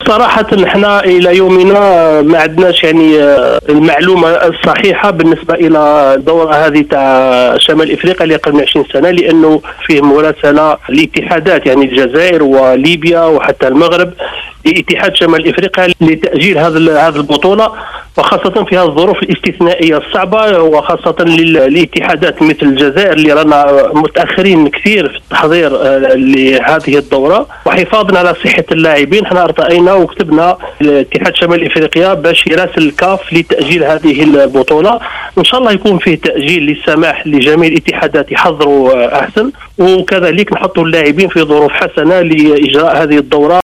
صراحة نحن إلى يومنا ما عندناش يعني المعلومة الصحيحة بالنسبة إلى الدورة هذه تاع شمال إفريقيا اللي قبل 20 سنة، لأنه فيه مراسلة لاتحادات يعني الجزائر وليبيا وحتى المغرب لاتحاد شمال إفريقيا لتأجيل هذه البطولة، وخاصة في هذه الظروف الاستثنائية الصعبة، وخاصة للاتحادات مثل الجزائر اللي رانا متأخرين كثير في التحضير لهذه الدورة. وحفاظا على صحة اللاعبين احنا ارتأينا وكتبنا لاتحاد شمال إفريقيا باش يراسل الكاف لتأجيل هذه البطولة. إن شاء الله يكون فيه تأجيل للسماح لجميع الاتحادات يحضروا أحسن، وكذلك نحطوا اللاعبين في ظروف حسنة لإجراء هذه الدورة.